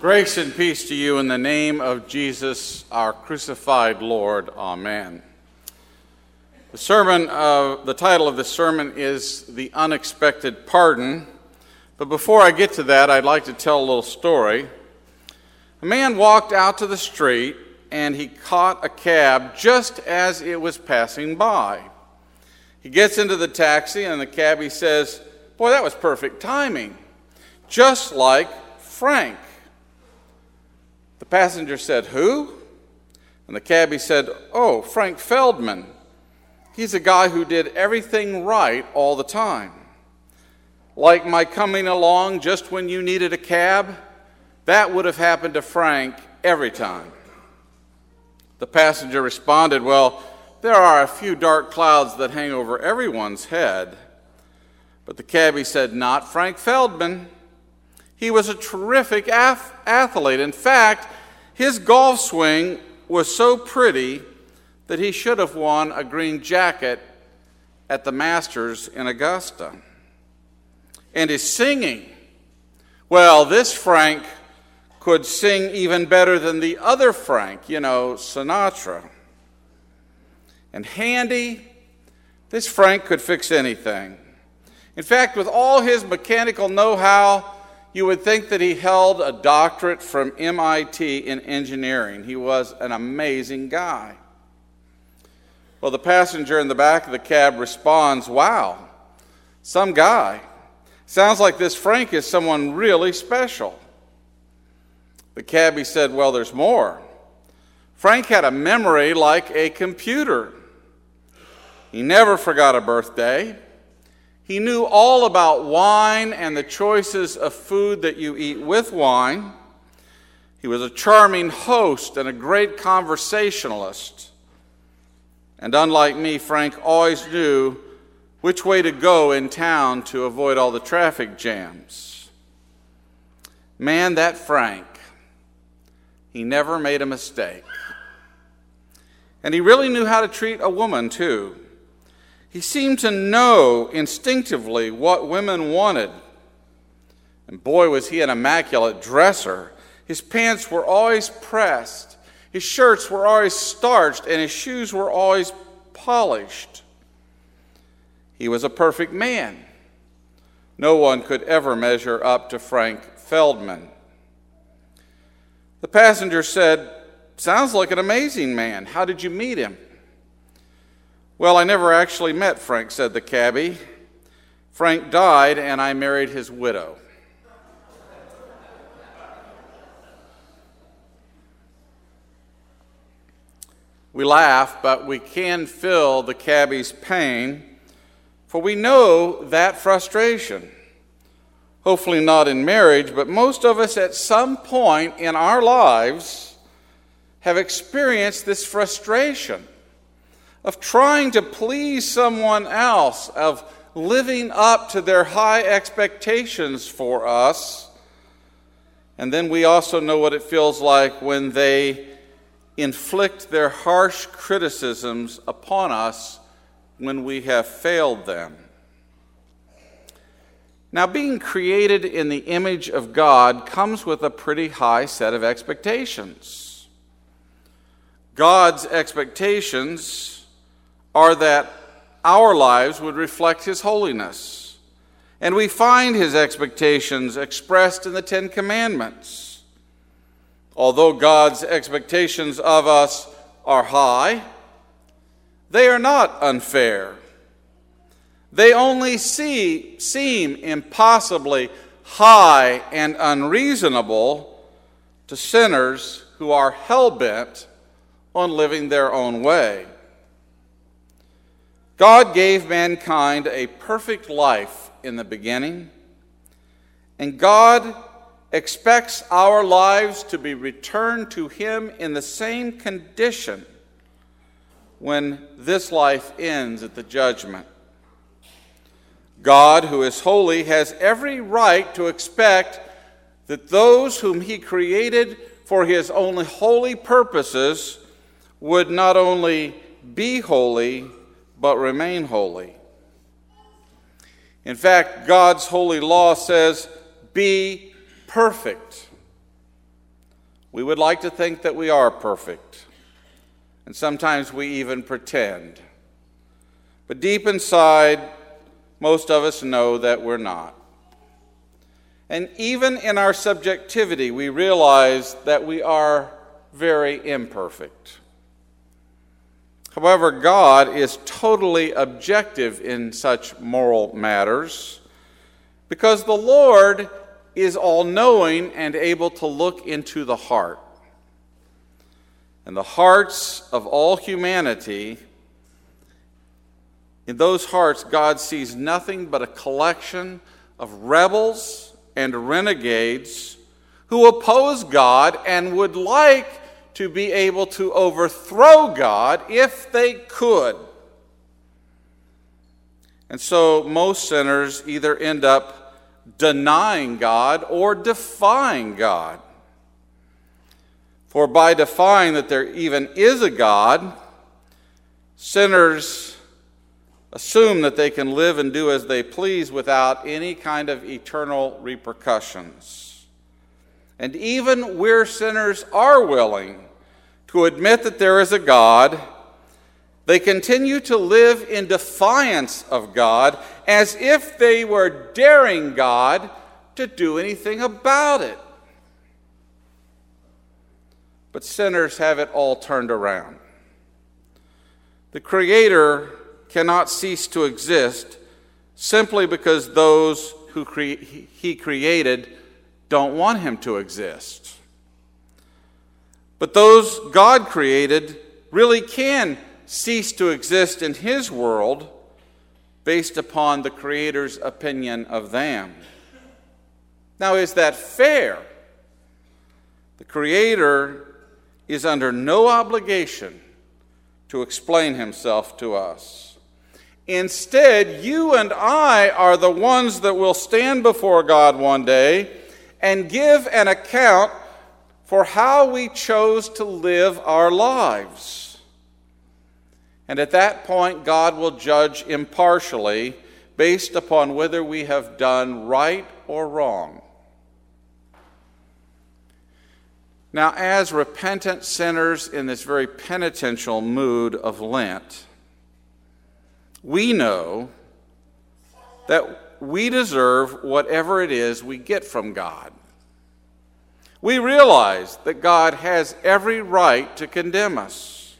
Grace and peace to you in the name of Jesus, our crucified Lord. Amen. The title of this sermon is The Unexpected Pardon. But before I get to that, I'd like to tell a little story. A man walked out to the street and he caught a cab just as it was passing by. He gets into the taxi and the cabbie says, "Boy, that was perfect timing. Just like Frank." The passenger said, "Who?" And the cabbie said, "Oh, Frank Feldman. He's a guy who did everything right all the time. Like my coming along just when you needed a cab, that would have happened to Frank every time." The passenger responded, "Well, there are a few dark clouds that hang over everyone's head." But the cabbie said, "Not Frank Feldman. He was a terrific athlete. In fact, his golf swing was so pretty that he should have won a green jacket at the Masters in Augusta. And his singing, well, this Frank could sing even better than the other Frank, Sinatra. And handy, this Frank could fix anything. In fact, with all his mechanical know-how, you would think that he held a doctorate from MIT in engineering. He was an amazing guy." Well, the passenger in the back of the cab responds, "Wow, some guy. Sounds like this Frank is someone really special." The cabbie said, "Well, there's more. Frank had a memory like a computer. He never forgot a birthday. He knew all about wine and the choices of food that you eat with wine. He was a charming host and a great conversationalist. And unlike me, Frank always knew which way to go in town to avoid all the traffic jams. Man, that Frank, he never made a mistake. And he really knew how to treat a woman, too. He seemed to know instinctively what women wanted. And boy, was he an immaculate dresser. His pants were always pressed. His shirts were always starched, and his shoes were always polished. He was a perfect man. No one could ever measure up to Frank Feldman." The passenger said, "Sounds like an amazing man. How did you meet him?" "Well, I never actually met Frank," said the cabbie. "Frank died, and I married his widow." We laugh, but we can feel the cabbie's pain, for we know that frustration. Hopefully not in marriage, but most of us at some point in our lives have experienced this frustration of trying to please someone else, of living up to their high expectations for us. And then we also know what it feels like when they inflict their harsh criticisms upon us when we have failed them. Now, being created in the image of God comes with a pretty high set of expectations. God's expectations are that our lives would reflect His holiness. And we find His expectations expressed in the Ten Commandments. Although God's expectations of us are high, they are not unfair. They only seem impossibly high and unreasonable to sinners who are hell-bent on living their own way. God gave mankind a perfect life in the beginning, and God expects our lives to be returned to Him in the same condition when this life ends at the judgment. God, who is holy, has every right to expect that those whom He created for His only holy purposes would not only be holy, but remain holy. In fact, God's holy law says, "Be perfect, We would like to think that we are perfect, and sometimes we even pretend. But deep inside, most of us know that we're not. And even in our subjectivity, we realize that we are very imperfect. However, God is totally objective in such moral matters because the Lord is all-knowing and able to look into the heart. And the hearts of all humanity, in those hearts, God sees nothing but a collection of rebels and renegades who oppose God and would like to be able to overthrow God if they could. And so most sinners either end up denying God or defying God. For by defying that there even is a God, sinners assume that they can live and do as they please without any kind of eternal repercussions. And even where sinners are willing to admit that there is a God, they continue to live in defiance of God as if they were daring God to do anything about it. But sinners have it all turned around. The Creator cannot cease to exist simply because those who He created don't want Him to exist. But those God created really can cease to exist in His world based upon the Creator's opinion of them. Now, is that fair? The Creator is under no obligation to explain Himself to us. Instead, you and I are the ones that will stand before God one day and give an account for how we chose to live our lives. And at that point, God will judge impartially based upon whether we have done right or wrong. Now, as repentant sinners in this very penitential mood of Lent, we know that we deserve whatever it is we get from God. We realize that God has every right to condemn us,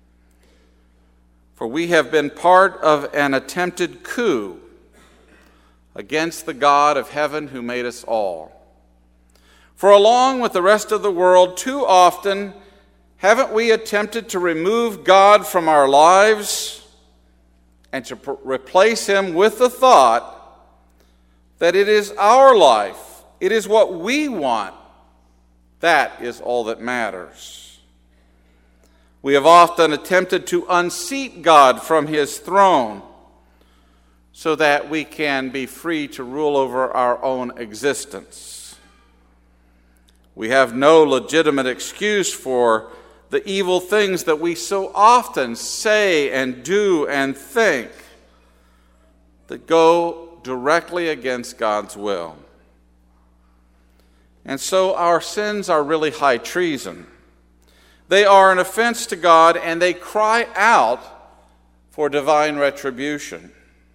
for we have been part of an attempted coup against the God of heaven who made us all. For along with the rest of the world, too often, haven't we attempted to remove God from our lives and to replace Him with the thought that it is our life, it is what we want, that is all that matters. We have often attempted to unseat God from His throne so that we can be free to rule over our own existence. We have no legitimate excuse for the evil things that we so often say and do and think that go directly against God's will. And so our sins are really high treason. They are an offense to God, and they cry out for divine retribution.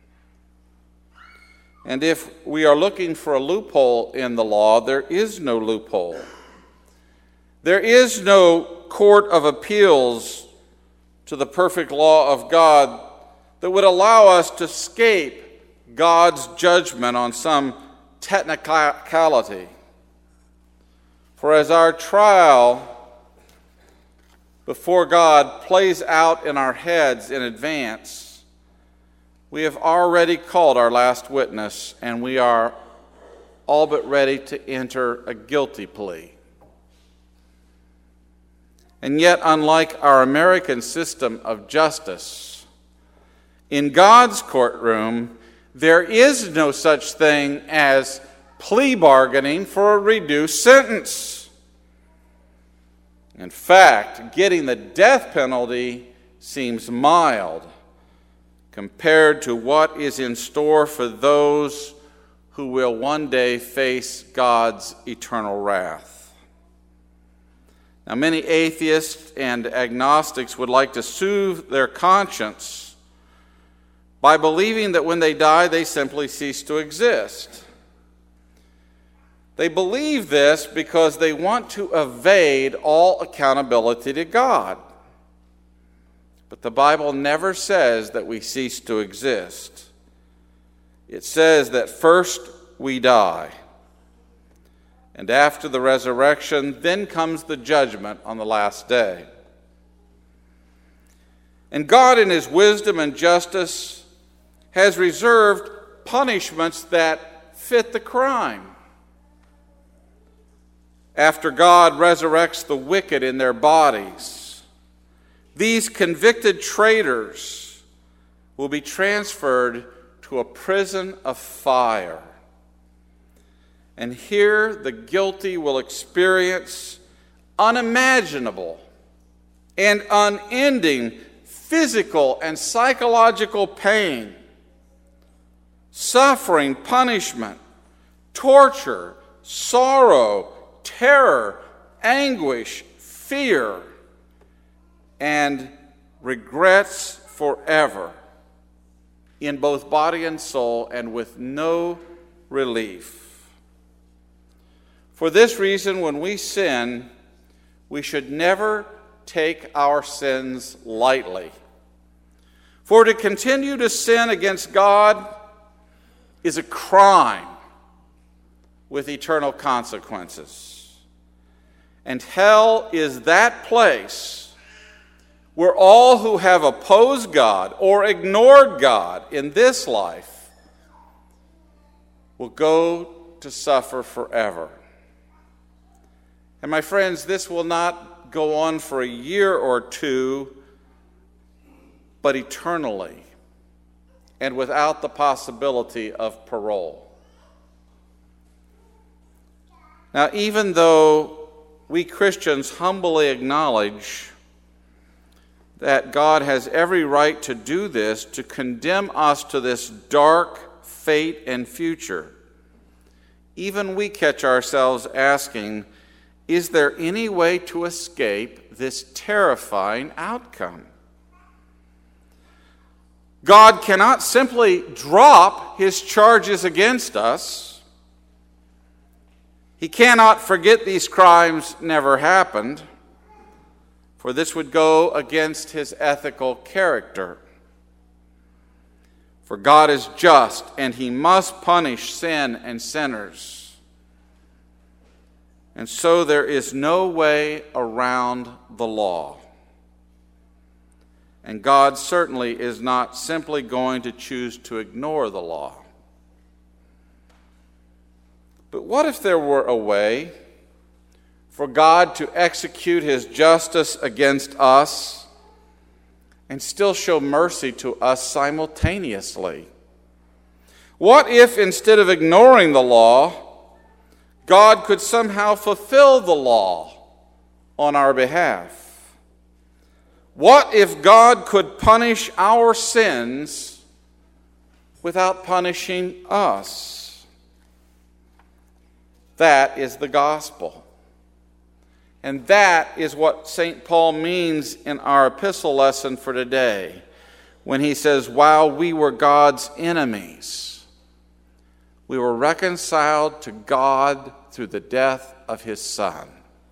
And if we are looking for a loophole in the law, there is no loophole. There is no court of appeals to the perfect law of God that would allow us to escape God's judgment on some technicality. For as our trial before God plays out in our heads in advance, we have already called our last witness, and we are all but ready to enter a guilty plea. And yet, unlike our American system of justice, in God's courtroom, there is no such thing as plea bargaining for a reduced sentence. In fact, getting the death penalty seems mild compared to what is in store for those who will one day face God's eternal wrath. Now, many atheists and agnostics would like to soothe their conscience by believing that when they die, they simply cease to exist. They believe this because they want to evade all accountability to God. But the Bible never says that we cease to exist. It says that first we die. And after the resurrection, then comes the judgment on the last day. And God, in His wisdom and justice, has reserved punishments that fit the crime. After God resurrects the wicked in their bodies, these convicted traitors will be transferred to a prison of fire. And here the guilty will experience unimaginable and unending physical and psychological pain, suffering, punishment, torture, sorrow, terror, anguish, fear, and regrets forever in both body and soul, and with no relief. For this reason, when we sin, we should never take our sins lightly. For to continue to sin against God is a crime with eternal consequences. And hell is that place where all who have opposed God or ignored God in this life will go to suffer forever. And my friends, this will not go on for a year or two, but eternally, and without the possibility of parole. Now, even though we Christians humbly acknowledge that God has every right to do this, to condemn us to this dark fate and future, even we catch ourselves asking, is there any way to escape this terrifying outcome? God cannot simply drop His charges against us. He cannot forget these crimes never happened, for this would go against His ethical character. For God is just, and He must punish sin and sinners. And so there is no way around the law. And God certainly is not simply going to choose to ignore the law. But what if there were a way for God to execute His justice against us and still show mercy to us simultaneously? What if, instead of ignoring the law, God could somehow fulfill the law on our behalf? What if God could punish our sins without punishing us? That is the gospel. And that is what St. Paul means in our epistle lesson for today, when he says, while we were God's enemies, we were reconciled to God through the death of His Son.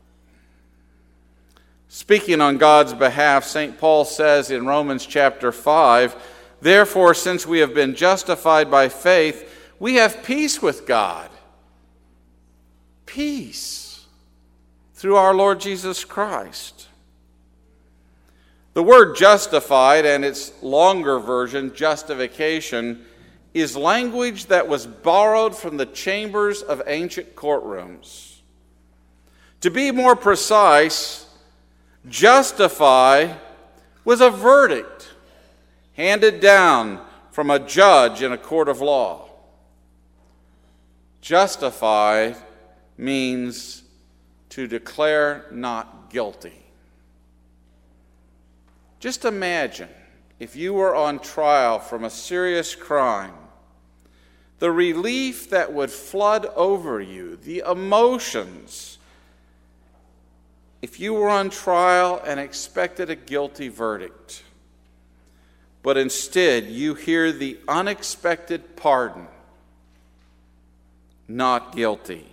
Speaking on God's behalf, St. Paul says in Romans chapter 5, therefore, since we have been justified by faith, we have peace with God. Peace through our Lord Jesus Christ. The word justified, and its longer version, justification, is language that was borrowed from the chambers of ancient courtrooms. To be more precise, justify was a verdict handed down from a judge in a court of law. Justify means to declare not guilty. Just imagine if you were on trial from a serious crime, the relief that would flood over you, the emotions if you were on trial and expected a guilty verdict, but instead you hear the unexpected pardon, not guilty.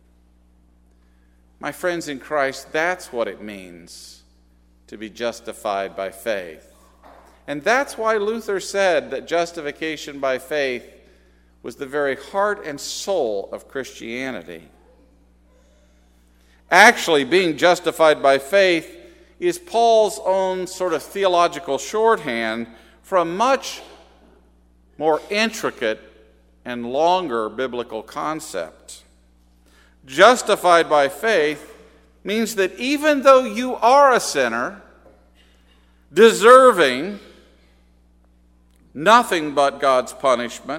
My friends in Christ, that's what it means to be justified by faith. And that's why Luther said that justification by faith was the very heart and soul of Christianity. Actually, being justified by faith is Paul's own sort of theological shorthand for a much more intricate and longer biblical concept. Justified by faith means that even though you are a sinner, deserving nothing but God's punishment,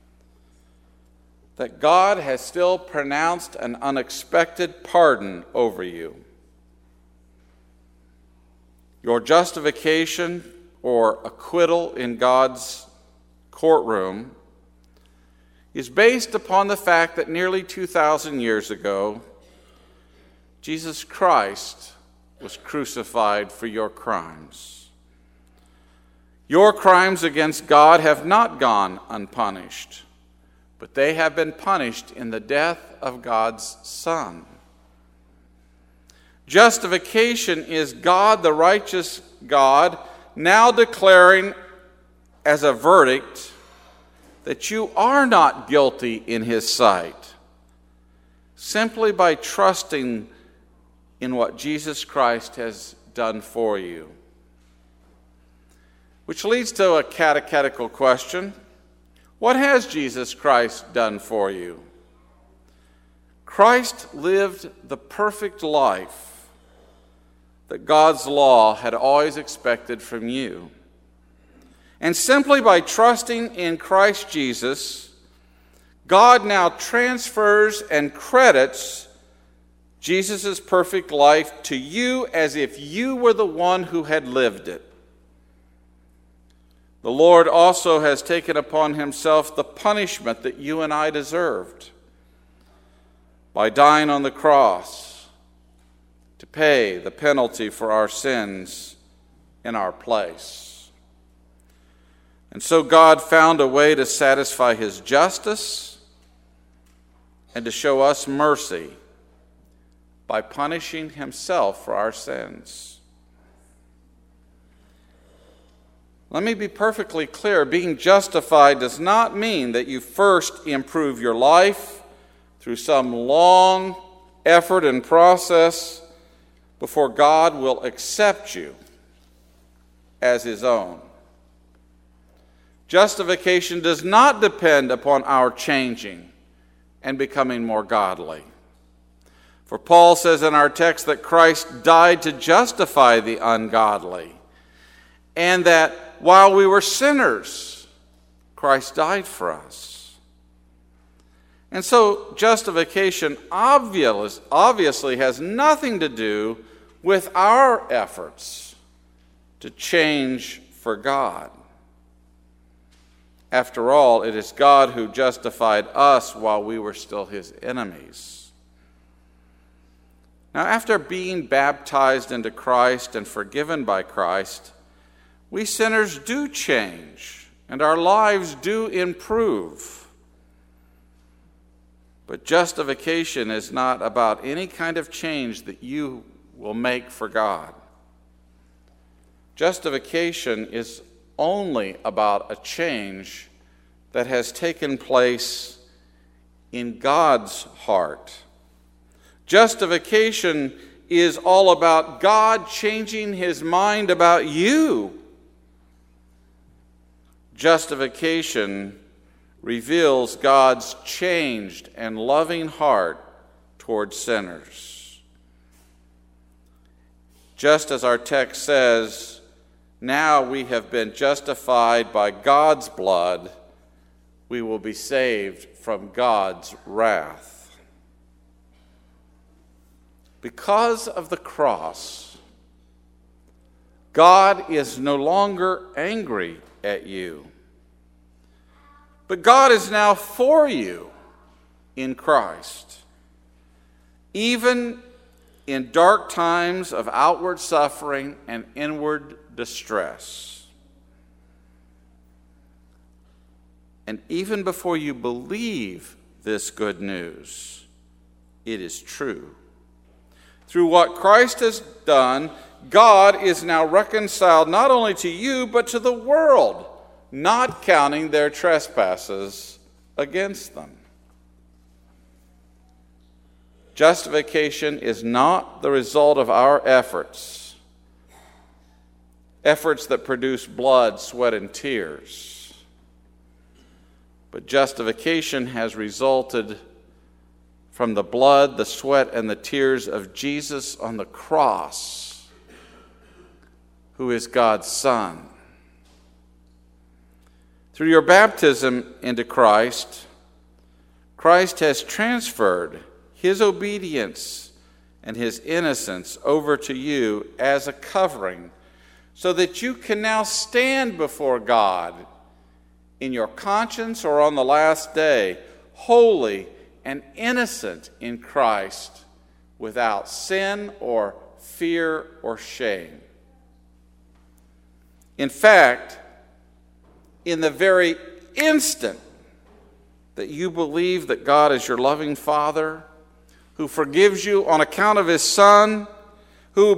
that God has still pronounced an unexpected pardon over you. Your justification or acquittal in God's courtroom is based upon the fact that nearly 2,000 years ago, Jesus Christ was crucified for your crimes. Your crimes against God have not gone unpunished, but they have been punished in the death of God's Son. Justification is God, the righteous God, now declaring as a verdict that you are not guilty in His sight, simply by trusting in what Jesus Christ has done for you. Which leads to a catechetical question. What has Jesus Christ done for you? Christ lived the perfect life that God's law had always expected from you. And simply by trusting in Christ Jesus, God now transfers and credits Jesus' perfect life to you as if you were the one who had lived it. The Lord also has taken upon Himself the punishment that you and I deserved by dying on the cross to pay the penalty for our sins in our place. And so God found a way to satisfy His justice and to show us mercy by punishing Himself for our sins. Let me be perfectly clear. Being justified does not mean that you first improve your life through some long effort and process before God will accept you as His own. Justification does not depend upon our changing and becoming more godly. For Paul says in our text that Christ died to justify the ungodly, and that while we were sinners, Christ died for us. And so justification obviously has nothing to do with our efforts to change for God. After all, it is God who justified us while we were still His enemies. Now, after being baptized into Christ and forgiven by Christ, we sinners do change, and our lives do improve. But justification is not about any kind of change that you will make for God. Justification is only about a change that has taken place in God's heart. Justification is all about God changing His mind about you. Justification reveals God's changed and loving heart toward sinners. Just as our text says, now we have been justified by God's blood, we will be saved from God's wrath. Because of the cross, God is no longer angry at you. But God is now for you in Christ. Even in dark times of outward suffering and inward distress. And even before you believe this good news, it is true. Through what Christ has done, God is now reconciled not only to you, but to the world, not counting their trespasses against them. Justification is not the result of our efforts that produce blood, sweat, and tears. But justification has resulted from the blood, the sweat, and the tears of Jesus on the cross, who is God's Son. Through your baptism into Christ, Christ has transferred his obedience and his innocence over to you as a covering, so that you can now stand before God in your conscience or on the last day, holy and innocent in Christ, without sin or fear or shame. In fact, in the very instant that you believe that God is your loving Father, who forgives you on account of his Son, who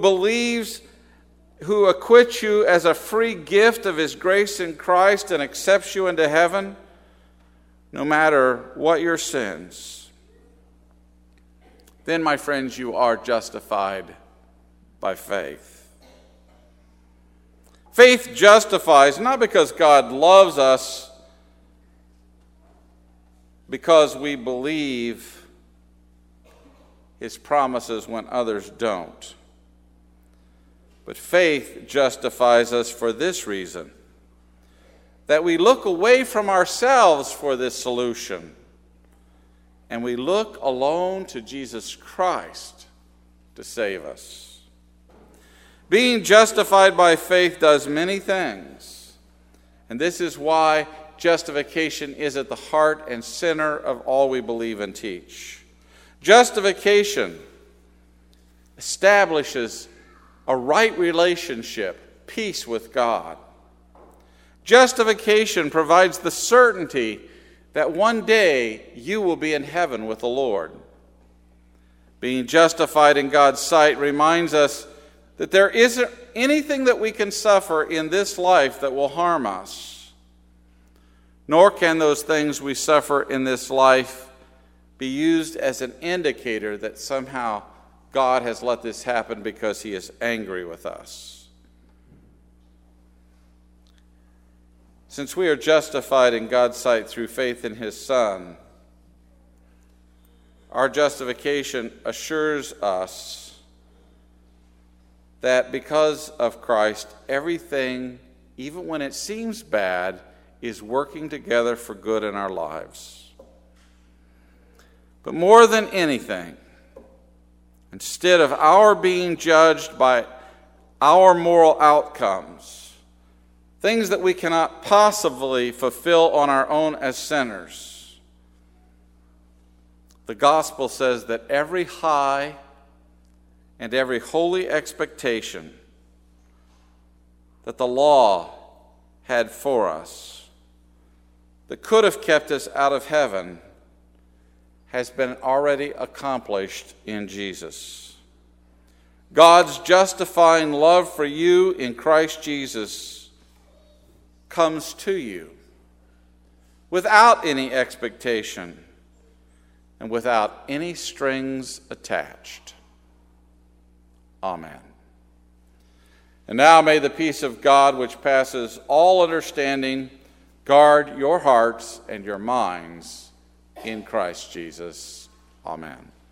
acquits you as a free gift of his grace in Christ and accepts you into heaven, no matter what your sins, then, my friends, you are justified by faith. Faith justifies not because God loves us, because we believe his promises when others don't. But faith justifies us for this reason, that we look away from ourselves for this solution, and we look alone to Jesus Christ to save us. Being justified by faith does many things, and this is why justification is at the heart and center of all we believe and teach. Justification establishes a right relationship, peace with God. Justification provides the certainty that one day you will be in heaven with the Lord. Being justified in God's sight reminds us that there isn't anything that we can suffer in this life that will harm us, nor can those things we suffer in this life be used as an indicator that somehow God has let this happen because he is angry with us. Since we are justified in God's sight through faith in his Son, our justification assures us that because of Christ, everything, even when it seems bad, is working together for good in our lives. But more than anything, instead of our being judged by our moral outcomes, things that we cannot possibly fulfill on our own as sinners, the gospel says that every high and every holy expectation that the law had for us, that could have kept us out of heaven, has been already accomplished in Jesus. God's justifying love for you in Christ Jesus comes to you without any expectation and without any strings attached. Amen. And now may the peace of God, which passes all understanding, guard your hearts and your minds in Christ Jesus. Amen.